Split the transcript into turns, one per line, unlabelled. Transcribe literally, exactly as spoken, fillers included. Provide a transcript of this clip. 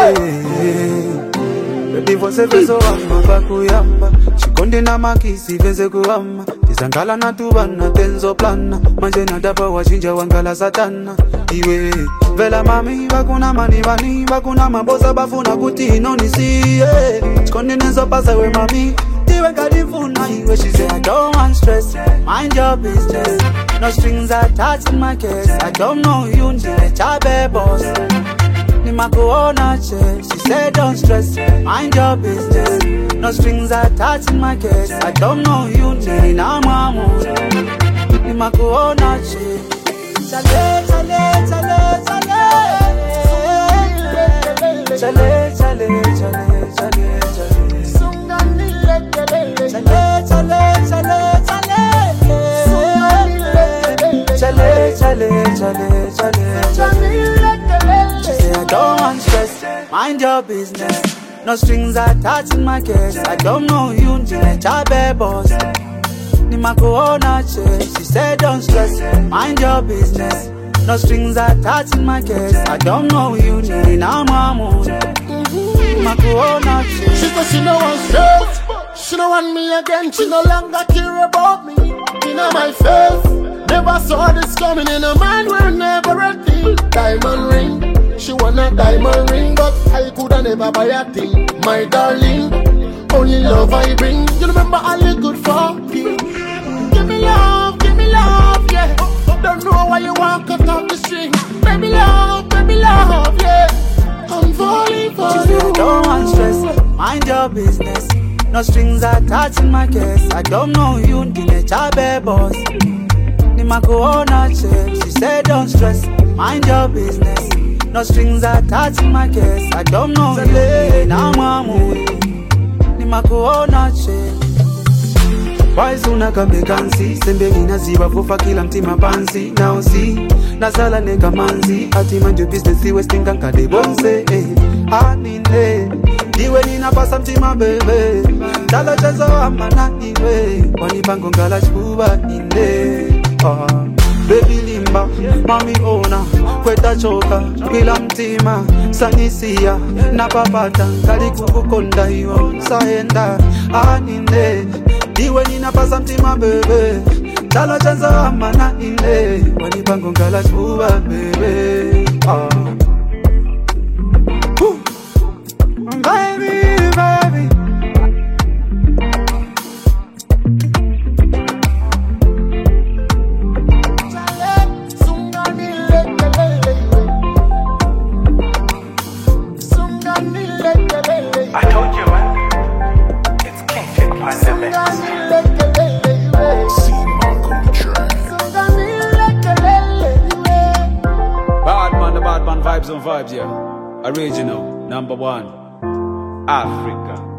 Baby vose vezo wama pakuyamba Chikonde na makisi veze kuwama Tizangala na tubana tenzo plana Manje na dapa wachinja wangala satana Iwe vela mami bakuna mani bani Bakuna maboza bafuna kuti inonisi Chikonde nezo pasa we mami Tiwe kadifuna iwe. She say I don't want stress, mind your business. No strings attached in my case. I don't know you, nile chabe boss Ni makuona che. She said don't stress, mind your business. No strings attached in my case. I don't know you, nile na mamu Ni makuona che. Chale, chale, chale, chale Chale, chale, chale, chale, chale Chale, chale, chale, chale Chale, chale, chale, chale, chale She say I don't want stress, mind your business. No strings attached in my case. I don't know you, nile chabe boss Ni makuona che. She said don't stress, mind your business. No strings attached in my case. I don't know you, nile na mamu Ni makuona che.
She said she no want stress, she no want me again. She no longer care about me. You know my face, never saw this coming. In a mind where never a thing. Diamond ring, she want a diamond ring, but I coulda never buy a thing. My darling, only love I bring. You remember all the good for me. Give me love, give me love, yeah. Don't know why you want cut off the string. Baby love, baby love, yeah. I'm falling for
you.
you.
I don't want stress, mind your business. No strings attached in my case. I don't know you, nile chabe boss Ni makuona che. She said don't stress, mind your business. No strings attached in my case. I don't know you, nile na mamu Ni makuona che. Wise unakambe kansi Sembe inaziwa fufa kila mtima pansi Now see, nasala neka manzi Ati manjo business iwe stinga nkade bonse eh. Anine, iwe ninapasa mtima bebe Dala chezo amana iwe Wanipango ngala chuba ine oh. Baby limba, mami ona Kweta choka, bila mtima Sanisia, napapata Kali kukukonda hiyo Saenda, anine Iwe ninapasa mtima bebe Dala chanzo amana ile Wanipango ngala chuba bebe oh. Woo. Baby, baby
I told you, man. It's King Fit on the mix.
Bad man, the bad man vibes on vibes, yeah. Original, number one, Africa.